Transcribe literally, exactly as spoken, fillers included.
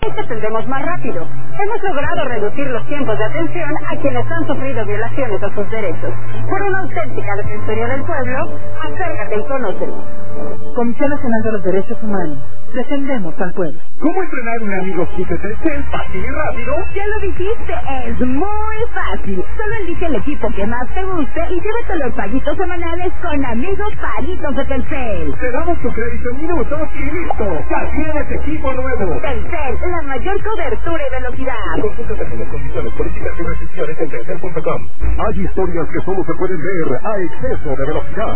y te tendremos más rápido. Hemos logrado reducir los tiempos de atención a quienes han sufrido violaciones a sus derechos. Por una auténtica defensoría del pueblo, acércate y conócelo. Comisión Nacional de los Derechos Humanos. Defendemos al pueblo. ¿Cómo entrenar un amigo Fíjate? ¿Es fácil y rápido? Ya lo dijiste, es muy fácil. Solo elige el equipo que más te guste y llévate los paguitos semanales con amigos paguitos de Telcel. Te damos tu crédito en minutos y listo. Ya tienes equipo nuevo. Telcel, la mayor cobertura y velocidad. Consulta términos, condiciones, políticas y restricciones en telcel punto com. Hay historias que solo se pueden ver a exceso de velocidad.